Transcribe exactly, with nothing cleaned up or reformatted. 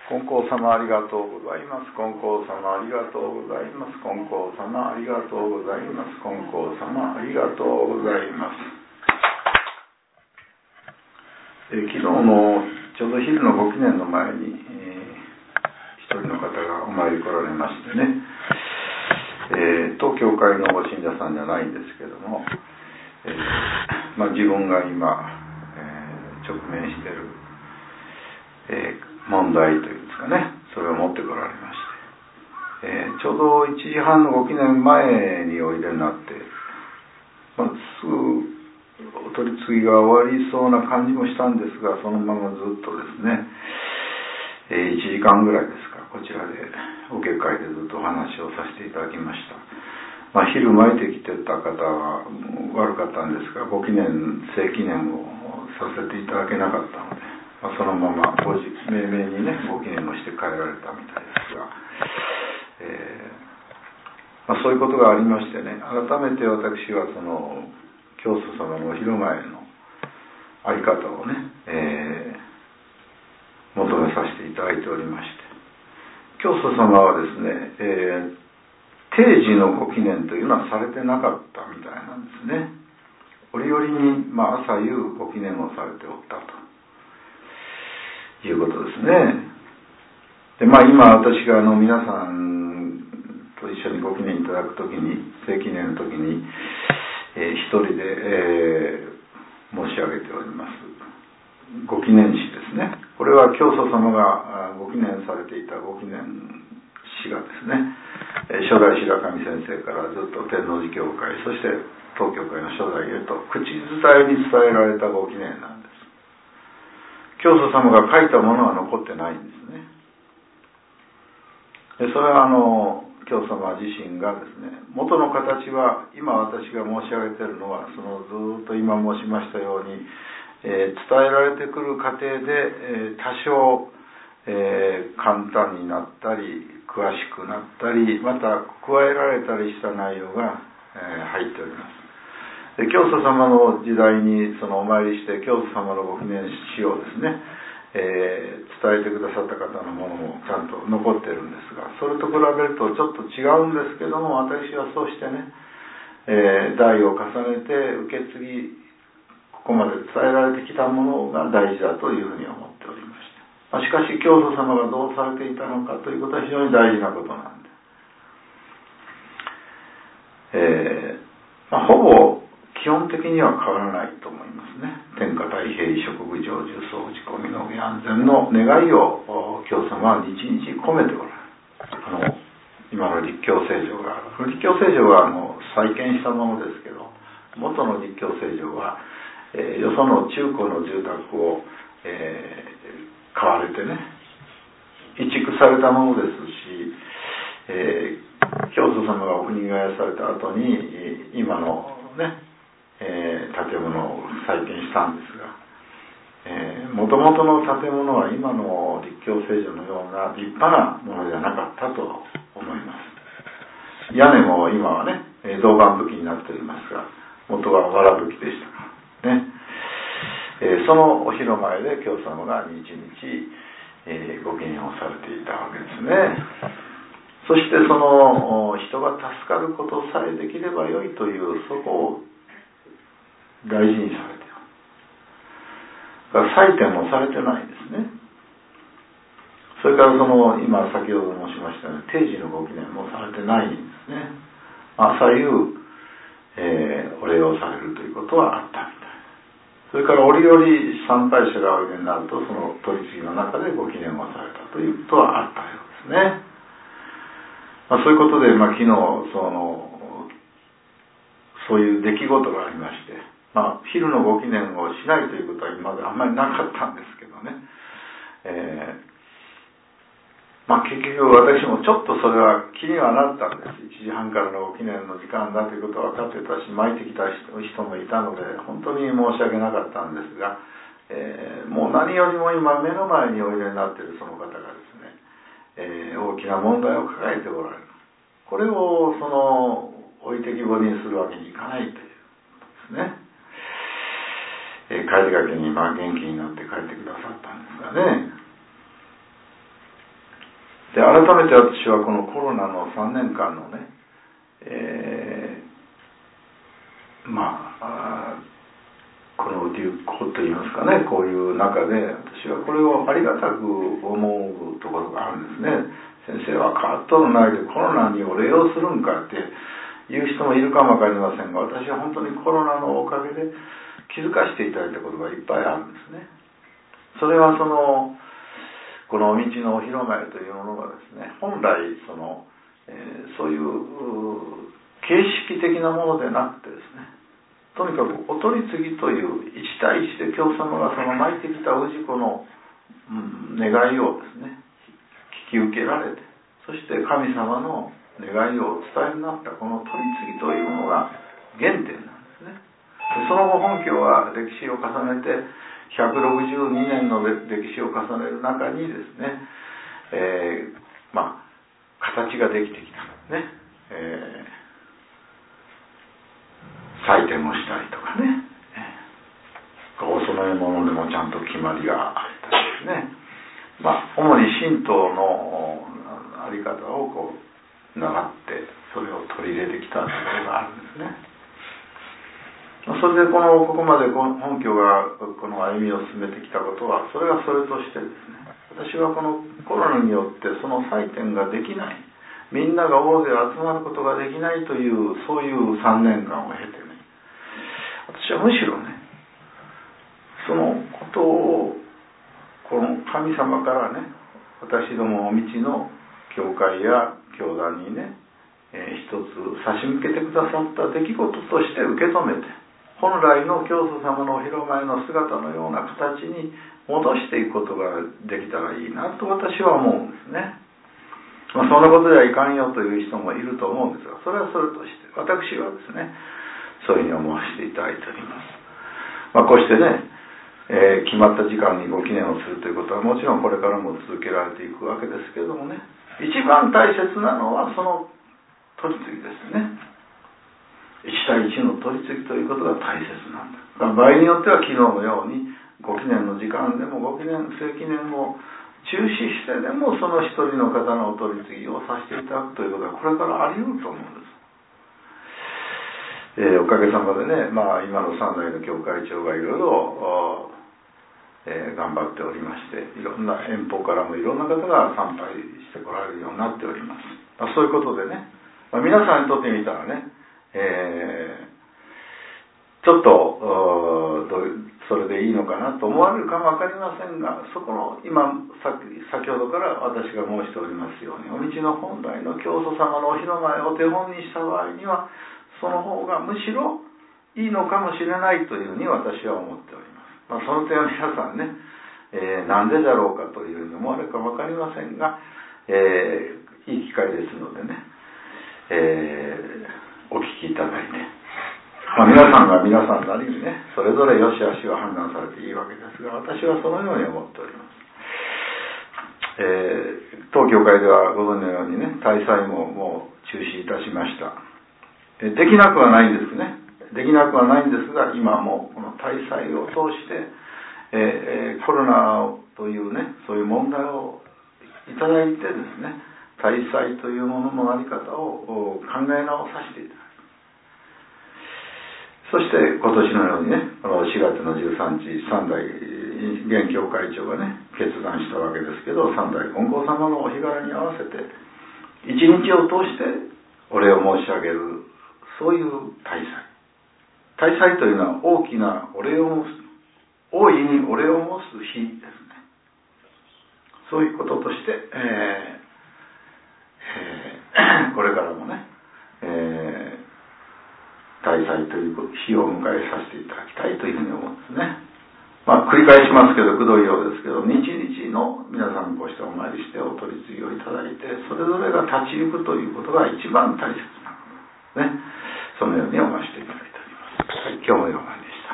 金光様ありがとうございます。金光様ありがとうございます。金光様ありがとうございます。金光様ありがとうございます。えー、昨日のちょうど昼のご記念の前に、えー、一人の方がお参り来られましてね、えー、当教会のご信者さんじゃないんですけども、えーまあ、自分が今、えー、直面している、えー問題というんですかね、それを持ってこられまして、えー、ちょうどいちじはんのご記念前においでになって、まあ、すぐお取り次ぎが終わりそうな感じもしたんですが、そのままずっとですね、えー、いちじかんぐらいですか、こちらでお結会でずっとお話をさせていただきました。まあ、昼巻いてきてた方は悪かったんですが、ご記念正記念をさせていただけなかったので、まあ、そのままご自命名にねご記念をして帰られたみたいですが、えーまあ、そういうことがありましてね、改めて私はその教祖様のお広前のあり方をね、えー、求めさせていただいておりまして、教祖様はですね、えー、定時のご記念というのはされてなかったみたいなんですね。折々に、まあ、朝夕ご記念をされておったということですね。で、まあ、今私があの皆さんと一緒にご記念いただくときに、正記念のときに、えー、一人で、えー、申し上げておりますご記念誌ですね。これは教祖様がご記念されていたご記念誌がですね、えー、初代白神先生からずっと天王寺教会、そして東教会の初代へと口伝えに伝えられたご記念なんです。教祖様が書いたものは残ってないんですね。でそれはあの教祖様自身がですね、元の形は今私が申し上げているのはそのずっと今申しましたように、えー、伝えられてくる過程で、えー、多少、えー、簡単になったり詳しくなったりまた加えられたりした内容が、えー、入っております。で教祖様の時代にそのお参りして教祖様のご記念誌をですね、えー、伝えてくださった方のものもちゃんと残ってるんですが、それと比べるとちょっと違うんですけども、私はそうしてね、えー、代を重ねて受け継ぎここまで伝えられてきたものが大事だというふうに思っておりまして、まあ、しかし教祖様がどうされていたのかということは非常に大事なことなんで、えーまあ、ほぼ基本的には変わらないと思いますね。天下太平、衣食無常、重装打ち込みの安全の願いを教祖様は日々込めておられる。あの今の立教聖条がある。立教聖条はあの再建したものですけど、元の立教聖条は、えー、よその中古の住宅を、えー、買われてね移築されたものですし、えー、教祖様がお国替えされた後に今のねえー、建物を再建したんですが、もともとの建物は今の立教聖所のような立派なものではなかったと思います。屋根も今はね銅板葺きになっておりますが、元は藁葺きでしたからね、えー、そのお広前で教祖様が日々、えー、ご記念をされていたわけですね。そしてその人が助かることさえできればよいというそこを大事にされている。だから採点もされてないんですね。それからその今先ほど申しましたように定時のご記念もされてないんですね。朝夕、えー、お礼をされるということはあったみたい。それから折々参拝者がおいでになるとその取り次ぎの中でご記念をされたということはあったようですね。まあ、そういうことで、まあ、昨日そのそういう出来事がありまして、まあ、昼のご記念をしないということは今まであんまりなかったんですけどね、えーまあ、結局私もちょっとそれは気にはなったんです。いちじはんからのご記念の時間だということは分かってたし、巻いてきた人もいたので本当に申し訳なかったんですが、えー、もう何よりも今目の前においでになっているその方がですね、えー、大きな問題を抱えておられる。これをその置いてきぼりにするわけにいかないということですね。えー、帰りがけにまあ元気になって帰ってくださったんですがね、 で、改めて私はこのコロナのさんねんかんのね、えー、まあ、この流行といいますかね、こういう中で私はこれをありがたく思うところがあるんですね。先生は変わっとるないでコロナにお礼をするんかっていう人もいるかもわかりませんが、私は本当にコロナのおかげで気づかせていただいたことがいっぱいあるんですね。それはそのこの道のお披露目というものがですね、本来その、えー、そういう形式的なものでなくてですね、とにかくお取り次ぎという一対一で教様がその巻いてきた氏子の、うん、願いをですね聞き受けられて、そして神様の願いをお伝えになったこの取り次ぎというものが原点なんですね。でその後本教は歴史を重ねてひゃくろくじゅうにねんの歴史を重ねる中にですね、えー、まあ形ができてきたね、えー、採点をしたりとかね、お供え物でもちゃんと決まりがあったりですね、まあ主に神道のあり方をこう習ってそれを取り入れてきたところがあるんですね。それでこのここまで本教がこの歩みを進めてきたことは、それはそれとしてですね、私はこのコロナによってその採点ができない、みんなが大勢集まることができないというそういうさんねんかんを経てね、私はむしろね、そのことをこの神様からね、私どもお道の教会や教団にね、えー、一つ差し向けてくださった出来事として受け止めて、本来の教祖様のお披露目の姿のような形に戻していくことができたらいいなと私は思うんですね。まあ、そんなことではいかんよという人もいると思うんですが、それはそれとして私はですね、そういうふうに思わせていただいております。まあ、こうしてね、えー、決まった時間にご記念をするということはもちろんこれからも続けられていくわけですけれどもね、一番大切なのはその取り次ぎですね。一対一の取り次ぎということが大切なんだ。場合によっては昨日のようにご記念の時間でもご記念正記念を中止してでもその一人の方のお取り次ぎをさせていただくということはこれからあり得ると思うんです。えー、おかげさまでね、まあ今の三代の教会長がいろいろ、えー、頑張っておりまして、いろんな遠方からもいろんな方が参拝してこられるようになっております。まあ、そういうことでね、まあ、皆さんにとってみたらね、えー、ちょっとどうそれでいいのかなと思われるかも分かりませんが、そこの今さ先ほどから私が申しておりますように、お道の本来の教祖様のお披露目を手本にした場合にはその方がむしろいいのかもしれないというふうに私は思っております。まあ、その点は皆さんね、えー、なんでだろうかというふうに思われるか分かりませんが、えー、いい機会ですのでね、えー、お聞きいただいて、まあ、皆さんが皆さんなりにね、それぞれ良し悪しを判断されていいわけですが、私はそのように思っております。えー、当教会ではご存知のようにね、大祭ももう中止いたしました。えできなくはないんですね。できなくはないんですが、今もこの大祭を通して、えー、コロナというね、そういう問題をいただいてですね、大祭というものの在り方を考え直させていただく。そして今年のようにね、このしがつのじゅうさんにち、三代現教会長がね、決断したわけですけど、三代金剛様のお日柄に合わせて、一日を通してお礼を申し上げる、そういう大祭。大祭というのは大きなお礼を申す、大いにお礼を申す日ですね。そういうこととして、えーえー、これからもね、えー、大祭という日を迎えさせていただきたいというふうに思うんですね。まあ繰り返しますけど、くどいようですけど、日々の皆さんこうしてお参りしてお取り次ぎをいただいて、それぞれが立ち行くということが一番大切なので、ね、そのように思わせていただいております。はい、今日もよう